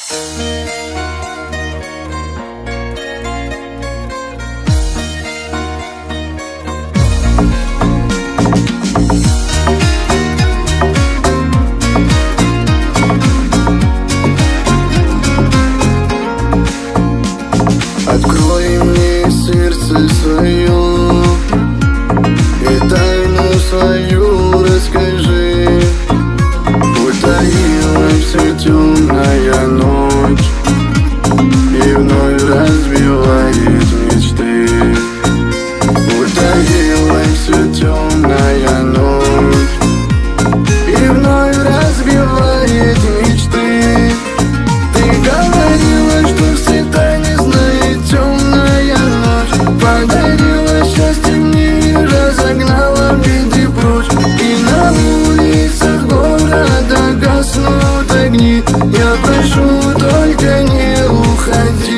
Открой мне сердце свое и тайну свою расскажи. Утаилась все темная ночь и вновь разбивает мечты. Утаилась все темная ночь и вновь разбивает мечты. Ты говорила, что все тайны знает темная ночь. Подарила счастье мне и разогнала беды прочь. И на улицах города гаснут огни. Я прошу, только не уходи.